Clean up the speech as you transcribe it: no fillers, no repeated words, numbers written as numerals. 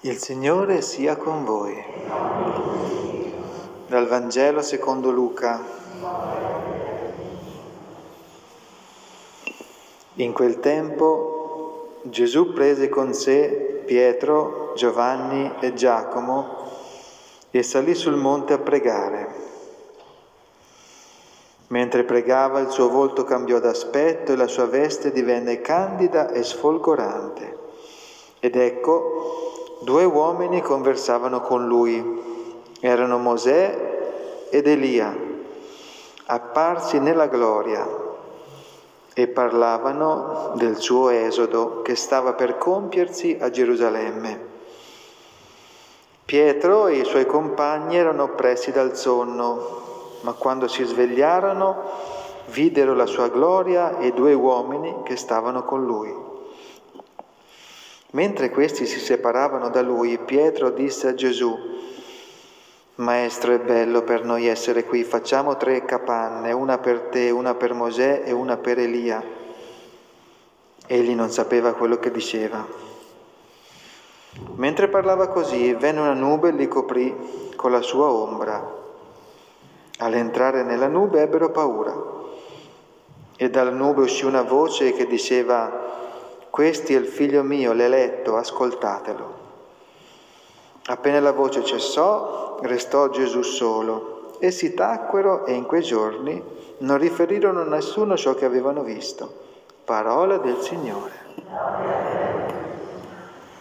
Il Signore sia con voi. Dal Vangelo secondo Luca. In quel tempo Gesù prese con sé Pietro, Giovanni e Giacomo e salì sul monte a pregare. Mentre pregava il suo volto cambiò d'aspetto e la sua veste divenne candida e sfolgorante. Ed ecco, due uomini conversavano con lui. Erano Mosè ed Elia, apparsi nella gloria, e parlavano del suo esodo che stava per compiersi a Gerusalemme. Pietro e i suoi compagni erano oppressi dal sonno, ma quando si svegliarono videro la sua gloria e due uomini che stavano con lui. Mentre questi si separavano da lui, Pietro disse a Gesù: «Maestro, è bello per noi essere qui, facciamo 3 capanne, una per te, una per Mosè e una per Elia». Egli non sapeva quello che diceva. Mentre parlava così, venne una nube e li coprì con la sua ombra. All'entrare nella nube ebbero paura, e dalla nube uscì una voce che diceva: «Questi è il figlio mio, l'eletto, ascoltatelo». Appena la voce cessò, restò Gesù solo. Essi tacquero e in quei giorni non riferirono a nessuno ciò che avevano visto. Parola del Signore.